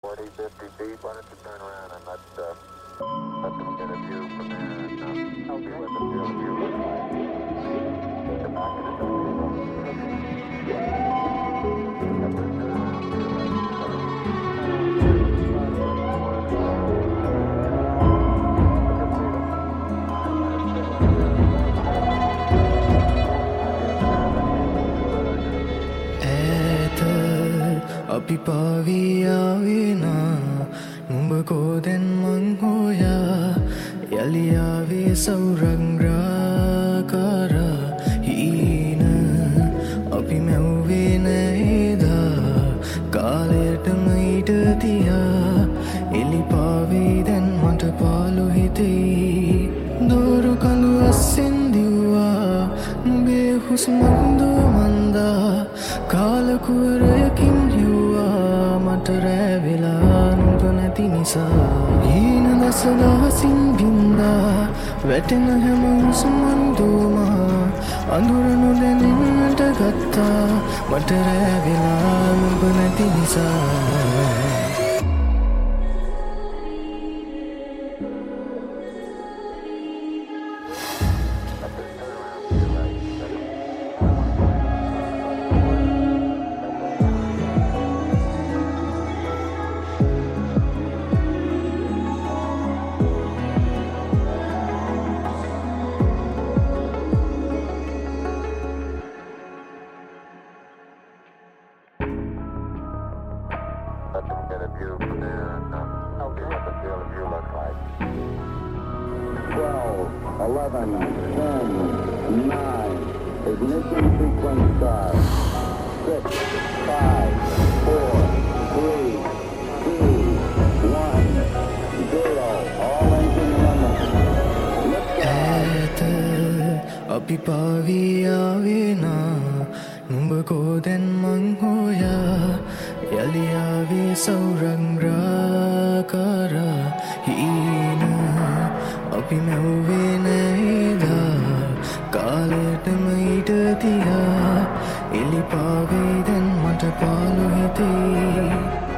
40, 50 feet. Why don't you turn around and let them get a view from there and help you with the field of view looks like. Get back into the අපි පාවියාවෙනා නුඹ කෝදැන් මං හෝයා යලියාවේ සෞරංග්‍රාකාරා හීන අපි මැව්වේ නෑදා කාලයටම ඊට තියා එලිපාවේ දැන් මට පාලු හිතෙයි දෝරු කඳු අස්සෙන් දිව්වා නුඹේ හුස්මන්දු මන්දා කාලකුවරයකින් හිව්වා මට රෑවෙලා නුඹ නැති නිසා හීන දසදහසින් බින්දා වැටෙන හැම හුස්මන් දෝමා අඳුර නොදැනෙන්නට ගත්තා මට රෑවෙලා නුඹ නැති නිසා let them get a view from there and help you with the field of view looks like. 12, 11, 10, 9, ignition sequence start. 6, 5, 4, 3, 2, 1, 0. All engine running. ඈත අපි පාවියාවෙනා නුඹ කෝදැන් මං හෝයා යලියාවේ සෞරංග්‍රාකාරා හීන අපි මැව්වේ නෑදා කාලයටම ඊට තියා එලිපාවේ දැන් මට පාලු හිතෙයි